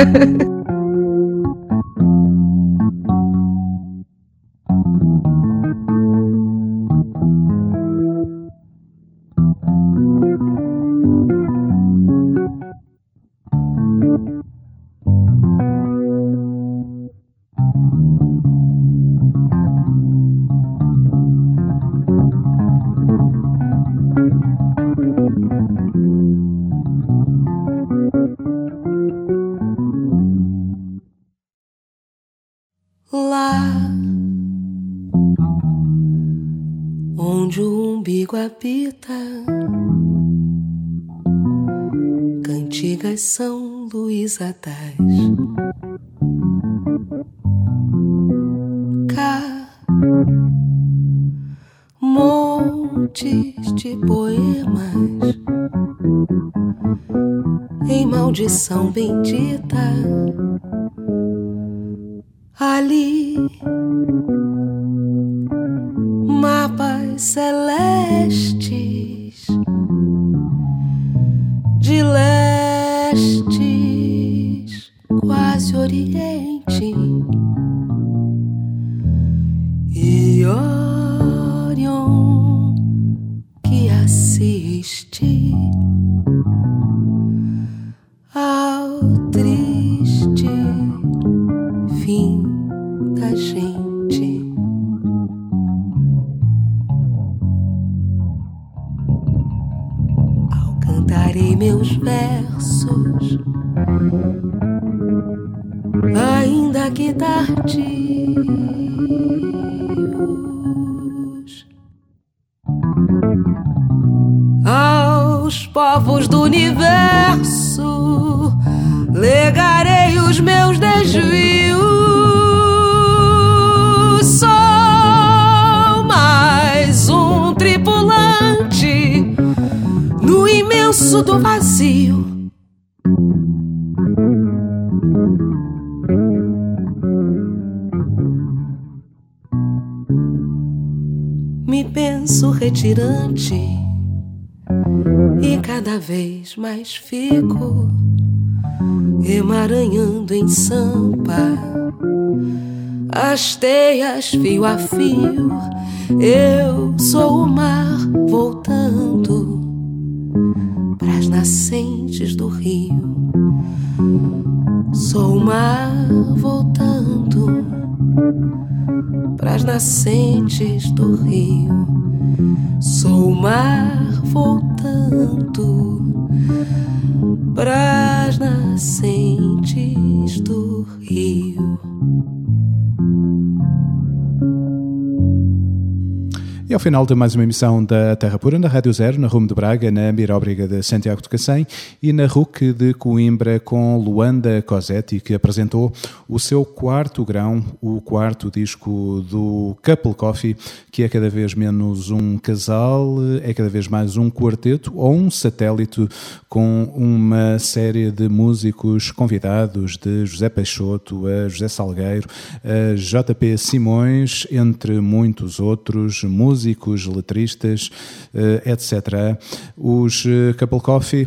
Lá onde o umbigo habita, cantigas São Luís atrás. Cá, montes de poemas em maldição bendita. Ali, mapas celestes de lestes, quase oriente, e Orion que assiste ao triste fim da gente. Ao cantarei meus versos, ainda que tardios, aos povos do universo legarei os meus desvios. Sou mais um tripulante no imenso do vazio. Me penso retirante e cada vez mais fico emaranhando em sampa as teias fio a fio. Eu sou o mar voltando pras nascentes do rio. Sou o mar voltando pras nascentes do rio. Sou o mar voltando pras nascentes do rio. E ao final de mais uma emissão da Terra Pura, na Rádio Zero, na Rumo de Braga, na Miróbriga de Santiago de Cacém e na RUC de Coimbra, com Luanda Cosetti, que apresentou o seu quarto grão, o quarto disco do Couple Coffee, que é cada vez menos um casal, é cada vez mais um quarteto ou um satélite com uma série de músicos convidados, de José Peixoto a José Salgueiro, a JP Simões, entre muitos outros músicos músicos, letristas, etc. Os Couple Coffee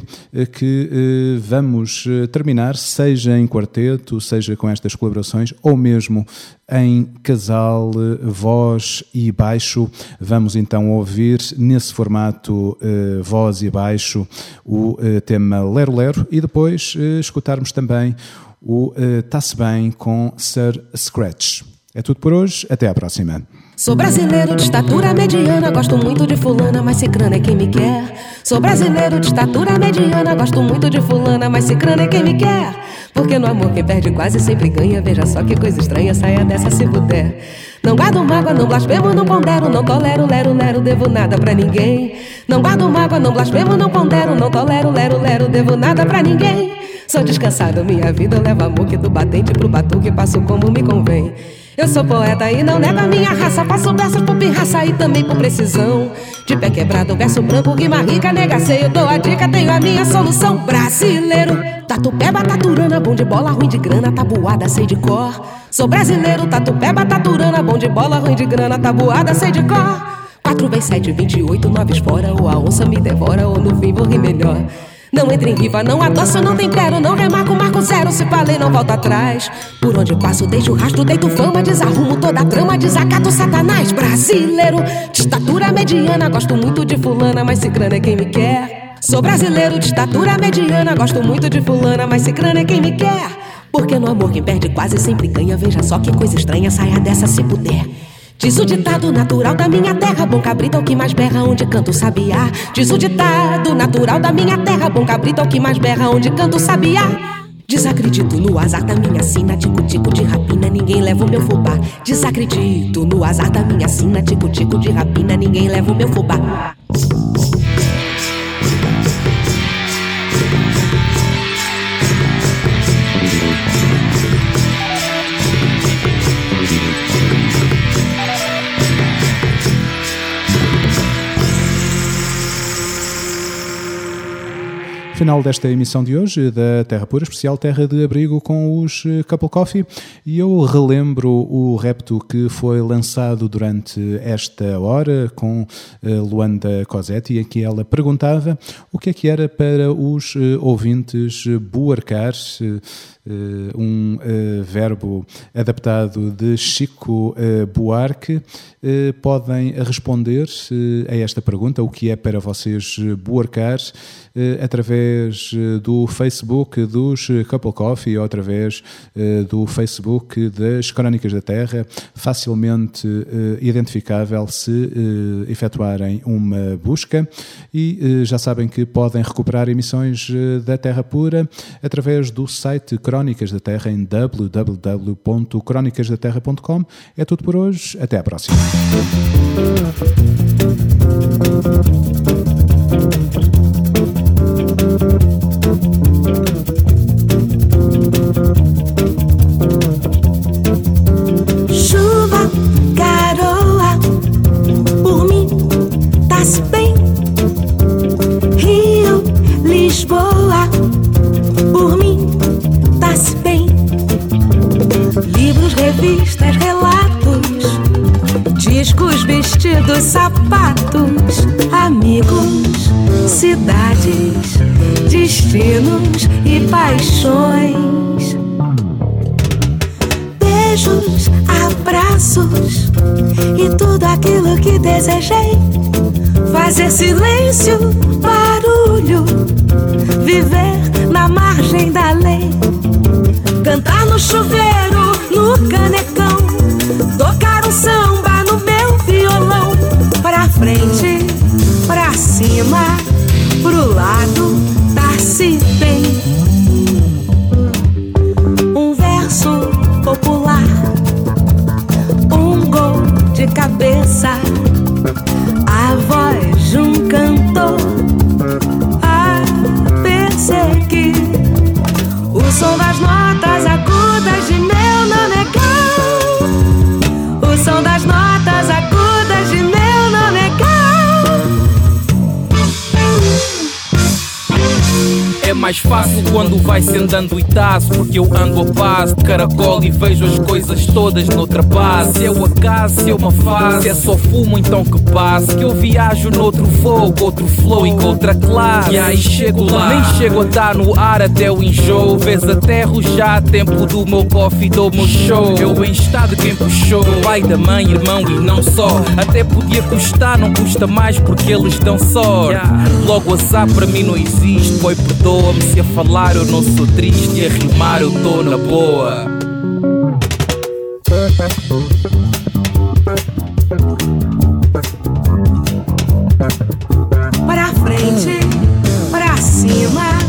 que vamos terminar, seja em quarteto, seja com estas colaborações, ou mesmo em casal, voz e baixo. Vamos então ouvir nesse formato voz e baixo o tema Lero Lero e depois escutarmos também o Tá-se Bem com Sir Scratch. É tudo por hoje, até à próxima. Sou brasileiro de estatura mediana, gosto muito de fulana, mas cicrana é quem me quer. Sou brasileiro de estatura mediana, gosto muito de fulana, mas cicrana é quem me quer. Porque no amor quem perde quase sempre ganha, veja só que coisa estranha, saia dessa se puder. Não guardo mágoa, não blasfemo, não pondero, não tolero, lero, lero, devo nada pra ninguém. Não guardo mágoa, não blasfemo, não pondero, não tolero, lero, lero, devo nada pra ninguém. Sou descansado, minha vida leva muque do batente pro batuque, passo como me convém. Eu sou poeta e não nego a minha raça, faço versos por pirraça e também por precisão. De pé quebrado, verso branco, rima rica, negaceio, dou a dica, tenho a minha solução. Brasileiro, Tatupeba, Taturana, bom de bola, ruim de grana, tabuada, sei de cor. Sou brasileiro, Tatupeba, Taturana, bom de bola, ruim de grana, tabuada, sei de cor. 4 × 7, 28, 9 fora, ou a onça me devora, ou no fim vou rir melhor. Não entro em riva, não adoço, não tempero, não remarco, marco zero, se falei não volto atrás. Por onde passo deixo rastro, deito fama, desarrumo toda a trama, desacato satanás. Brasileiro, de estatura mediana, gosto muito de fulana, mas cicrana é quem me quer. Sou brasileiro de estatura mediana, gosto muito de fulana, mas cicrana é quem me quer. Porque no amor quem perde quase sempre ganha, veja só que coisa estranha, saia dessa se puder. Diz o ditado natural da minha terra, bom cabrito é o que mais berra, onde canta o sabiá. Diz o ditado natural da minha terra, bom cabrito é o que mais berra, onde canta o sabiá. Desacredito no azar da minha sina, tico-tico de rapina, ninguém leva o meu fubá. Desacredito no azar da minha sina, tico-tico de rapina, ninguém leva o meu fubá. Final desta emissão de hoje da Terra Pura, especial Terra de Abrigo com os Couple Coffee, e eu relembro o repto que foi lançado durante esta hora com Luanda Cosetti, em que ela perguntava o que era para os ouvintes buarcar, um verbo adaptado de Chico Buarque. Podem responder a esta pergunta, o que é para vocês buarcar, através do Facebook dos Couple Coffee ou através do Facebook das Crónicas da Terra, facilmente identificável se efetuarem uma busca. E já sabem que podem recuperar emissões da Terra Pura através do site Crónicas da Terra em www.cronicasdaterra.com. É tudo por hoje, até à próxima. Chuva, garoa, por mim tá-se bem. Rio, Lisboa, por mim tá-se bem. Livros, revistas, relatos, discos, vestidos, sapatos, amigos, cidades, destinos e paixões. Beijos, abraços e tudo aquilo que desejei. Fazer silêncio, barulho, viver na margem da lei. Cantar no chuveiro, no canecão, tocar um samba no meu violão. Pra frente, pra cima, pro lado, tá-se bem. Um verso popular, um gol de cabeça, a voz de um cantor a perseguir. O som das notas agudas de meu nanegal. O som das notas agudas de meu nanegal. mais fácil quando vai-se andando e taço, porque eu ando a passo de caracol e vejo as coisas todas noutra base. Se eu acaso, se eu uma fase, se é só fumo então que passe, que eu viajo noutro voo, com outro flow e com outra classe. E aí chego lá, nem chego a estar no ar até o enjoo. Vês aterro já, tempo do meu coffee, do meu show. Eu em estado quem puxou, pai da mãe, irmão e não só. Até podia custar, não custa mais porque eles dão sorte. Logo azar para mim não existe, boy perdoa-me se a falar eu não sou triste e a rimar eu tô na boa. Pra frente, pra cima,